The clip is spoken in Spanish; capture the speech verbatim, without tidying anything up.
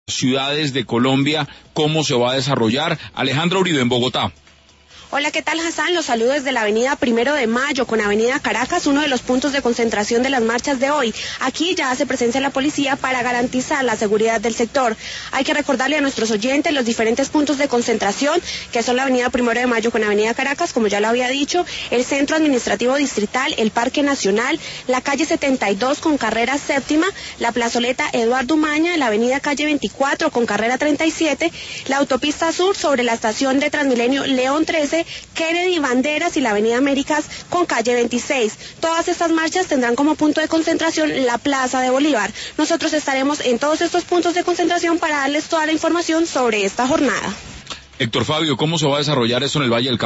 ciudades de Colombia, cómo se va a desarrollar. Alejandra Uribe en Bogotá. Hola, ¿qué tal, Hassan? Los saludos desde la avenida Primero de Mayo con avenida Caracas, uno de los puntos de concentración de las marchas de hoy. Aquí ya hace presencia la policía para garantizar la seguridad del sector. Hay que recordarle a nuestros oyentes los diferentes puntos de concentración, que son la avenida Primero de Mayo con avenida Caracas, como ya lo había dicho, el Centro Administrativo Distrital, el Parque Nacional, la calle setenta y dos con carrera séptima, la plazoleta Eduardo Umaña, la avenida calle veinticuatro con carrera treinta y siete, la autopista sur sobre la estación de Transmilenio León trece, Kennedy, Banderas y la avenida Américas con calle veintiséis. Todas estas marchas tendrán como punto de concentración la Plaza de Bolívar. Nosotros estaremos en todos estos puntos de concentración para darles toda la información sobre esta jornada. Héctor Fabio, ¿cómo se va a desarrollar esto en el Valle del Cauca?